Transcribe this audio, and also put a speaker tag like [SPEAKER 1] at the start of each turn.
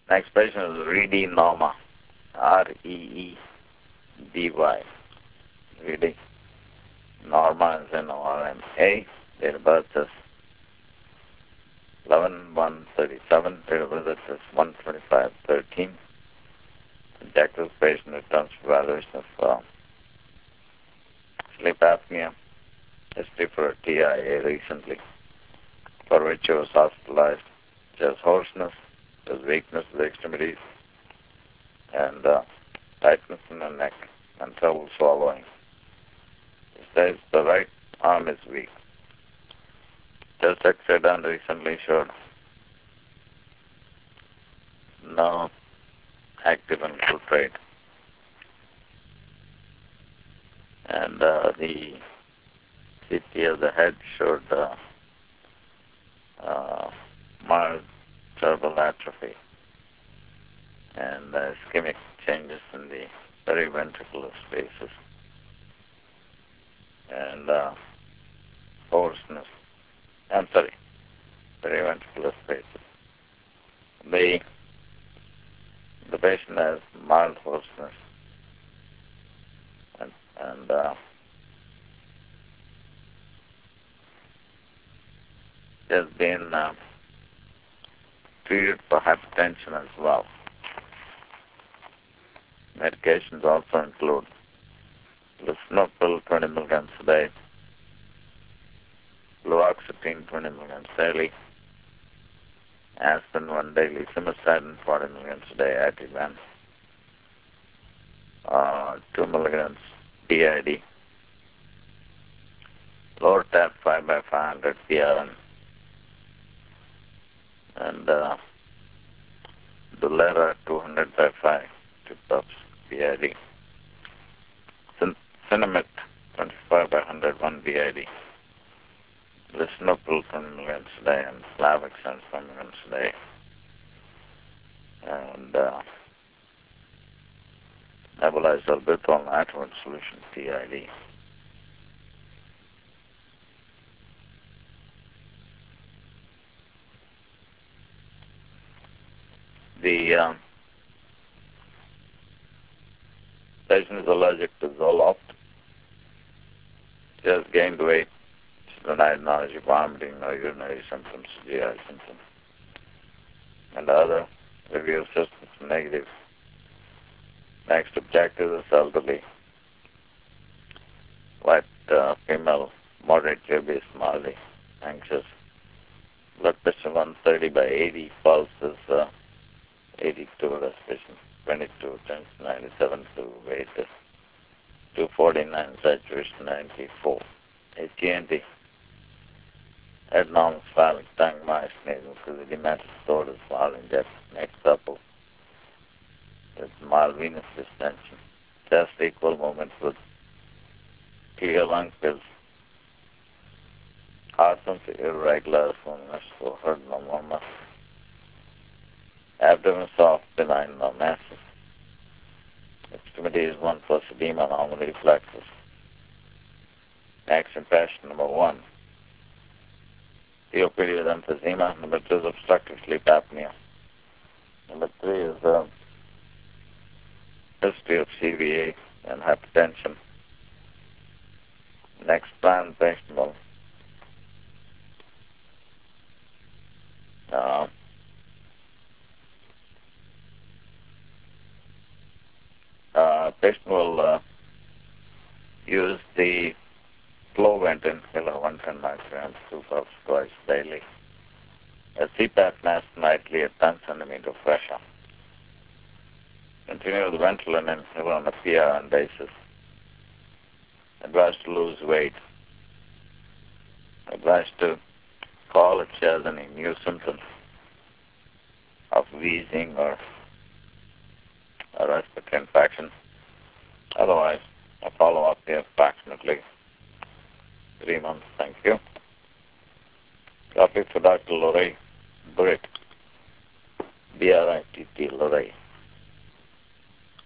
[SPEAKER 1] Next patient is Reedy Norma. Reedy. Reedy. Norma is N-O-R-M-A. Date of birth is 11/1/37. Date of visit is 1/25/13. Objective patient returns for evaluation of sleep apnea. History for a TIA recently, for which he was hospitalized. She has hoarseness, she has weakness of the extremities, and tightness in the neck, and trouble swallowing. He says the right arm is weak. Chest X-ray done recently showed no active infiltrate. And the CT of the head showed mild cerebral atrophy and ischemic changes in the periventricular spaces and hoarseness. Periventricular spaces. The patient has mild hoarseness and has been treated for hypertension as well. Medications also include lisinopril 20 milligrams a day, fluoxetine 20 milligrams daily, aspirin 1 daily, simvastatin 40 milligrams a day, Ativan 2 milligrams BID, Lortab 5/500 PRN, and Dulera 200/5 2 BID, Cinemet 25/100 BID, lisinopril 20 milligrams a day, and Flavexan 20 milligrams a day, and nebulized albuterol nitrate solution TID. The patient is allergic to Zoloft. She has gained weight. She denied nausea, vomiting, no urinary symptoms, GI symptoms. And other review systems negative. Next objective is elderly. White female, moderate dubious malady, anxious. Blood pressure 130/80, pulse is 82, respiration 22, tension 97, to weight 249, saturation 94. AT&T. Abnormal swelling, tongue, mouth, sneezing, physically mental disorders, swallowing, jet, neck supple. With mild venous distension. Chest equal movement with clear lung pills. Heartbeat irregular, fullness, forehead, no murmur. Abdomen soft, benign, no masses. Extremity is 1 plus edema, normal reflexes. Action passion number 1. COPD with emphysema. Number 2 is obstructive sleep apnea. Number 3 is history of CVA and hypertension. Next plan patient will use the Flovent inhaler 110 micrograms, 2 puffs twice daily. A CPAP mask nightly at 10 centimeter pressure. Continue with Ventolin inhaler on a PRN basis. Advised to lose weight. Advised to call if she has any new symptoms of wheezing or a respiratory infection. Otherwise, a follow-up here approximately 3 months. Thank you. Copy for Dr. Lorraine Britt, Britt, Lorraine.